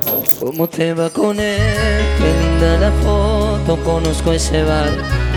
¿Cómo te va con él? Qué linda la foto, conozco ese bar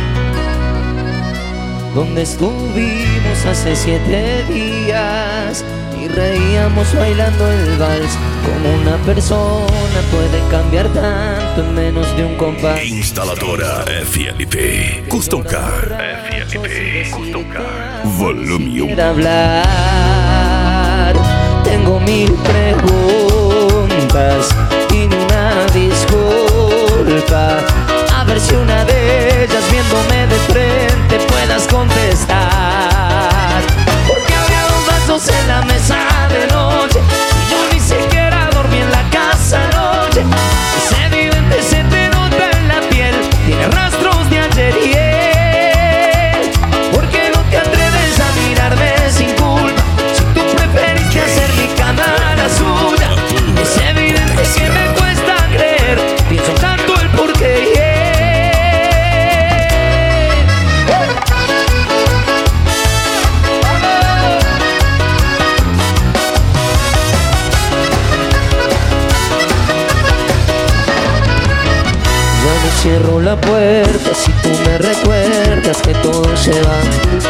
donde estuvimos hace 7 días y reíamos bailando el vals. Como una persona puede cambiar tanto en menos de un compás. Instaladora FLP Custom Car. FLP Custom Car. Volume 1. Hablar, tengo 1000 preguntas y ni una disculpa. A ver si una de ellas viéndome de frente puedas contestar. Porque había 2 vasos en la mesa de noche y yo ni siquiera dormí en la casa anoche. Es evidente, se te nota en la piel, tiene rastros de ayer y él. ¿Por qué no te atreves a mirarme sin culpa? Si tú preferiste hacer mi cama la suya. Es evidente que me cuesta creer, pienso tanto el porqué. Cierro la puerta si tú me recuerdas que todo se va.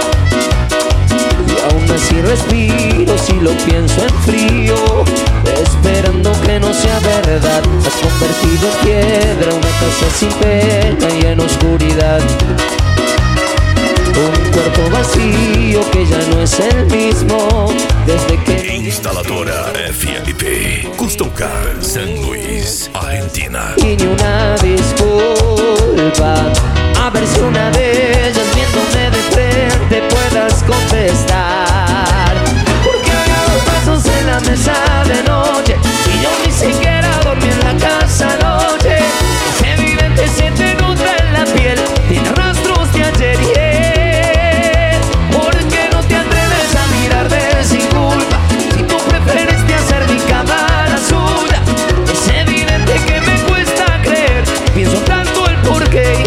Y aún así respiro si lo pienso en frío, esperando que no sea verdad. Has convertido en piedra una casa sin pena y en oscuridad. Un cuarto vacío que ya no es el mismo desde que... Instaladora FLP Custom Car, San Luis, Argentina. Y ni una disculpa. A ver si una de ellas viéndome de frente puedas contestar. Porque había 2 vasos en la mesa de noche y yo ni siquiera dormí en la casa anoche. Es evidente, se te nota en la piel, tiene rastros de ayer y él. ¿Por qué no te atreves a mirarme sin culpa? Si tú preferiste hacer mi cama la suya. Es evidente que me cuesta creer, pienso tanto el porqué.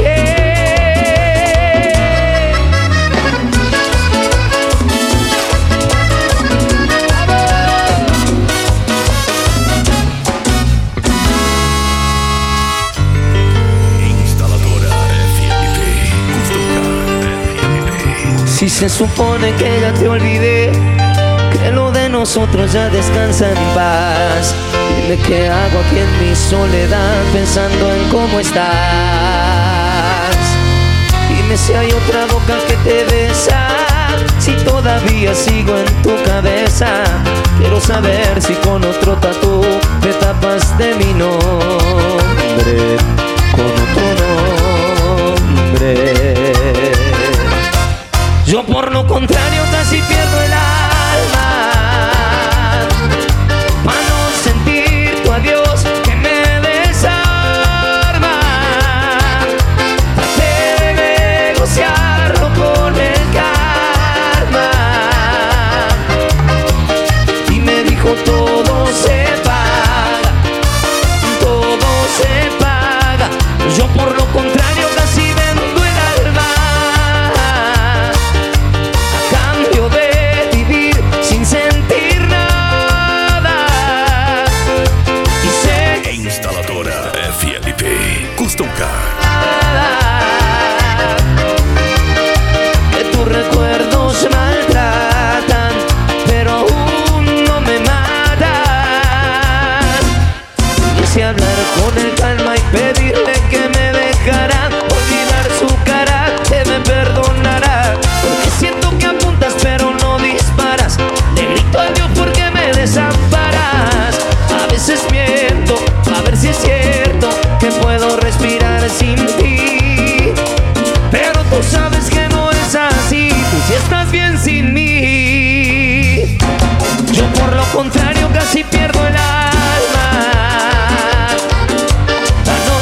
Si se supone que ya te olvidé, que lo de nosotros ya descansa en paz, dime qué hago aquí en mi soledad pensando en cómo estás. Dime si hay otra boca que te besa, si todavía sigo en tu cabeza. Quiero saber si con otro tatú me tapas de mi nombre, con otro nombre. Yo por lo contrario casi pierdo el alma para no sentir tu adiós que me desarma. Traté de negociarlo con el karma y me dijo todo se paga, todo se paga. Yo por lo contrario casi vendo el alma de vivir sin sentir nada. Y sé Instaladora FLP Custom Car. Que tus recuerdos maltratan, pero aún no me matan. Quise hablar con el calma y pedirle que me dejara olvidar su cara, que me perdonara. Porque siento que apuntas pero no disparas. Le grito a Dios porque me desamparas. A veces miento, a ver si es cierto que puedo respirar sin ti. Pero tú sabes que no es así, tú sí estás bien sin mí. Yo por lo contrario casi pierdo el alma para no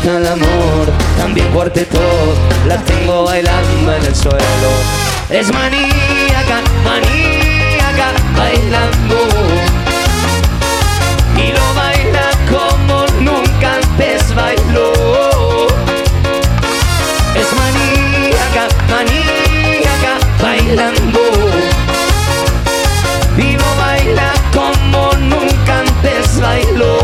adicta al amor, también fuerte todo, la tengo bailando en el suelo. Es maníaca, maníaca, bailando. Y lo baila como nunca antes bailó. Es maníaca, maníaca, bailando. Y lo baila como nunca antes bailó.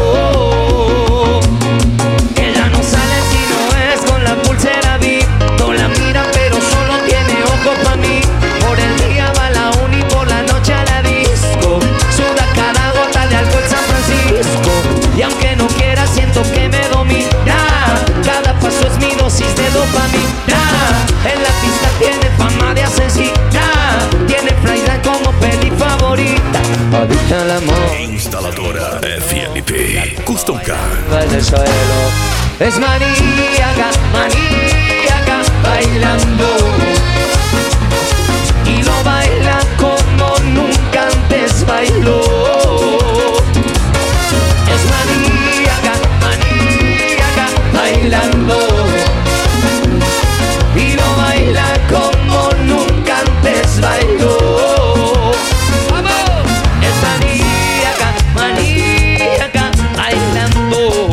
Ella no sale si no es con la pulsera VIP. No la mira pero solo tiene ojo pa' mí. Por el día va a la uni, por la noche a la disco. Suda cada gota de alcohol San Francisco. Y aunque no quiera siento que me domina. Cada paso es mi dosis de dopamina. En la pista tiene fama de asesina. Tiene Flyline como peli favorita. Adicta al amor. Instaladora FLP Custom Car. En el suelo. Es maníaca, maníaca, bailando. Y lo baila como nunca antes bailó. Es maníaca, maníaca, bailando. Y lo baila como nunca antes bailó. ¡Vamos! Es maníaca, maníaca, bailando.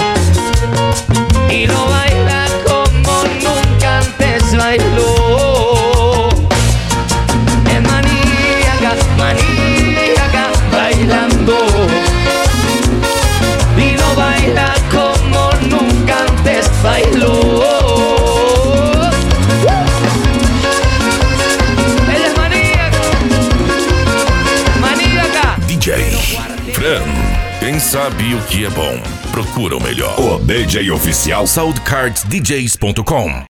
Y lo baila como nunca antes bailó. Es maníaca, maníaca, bailando. Y lo baila como nunca antes bailó. Ella es maníaca, maníaca. DJ Fran. Quem sabe o que é bom, procura o melhor. O DJ oficial SoundCardsDJs.com.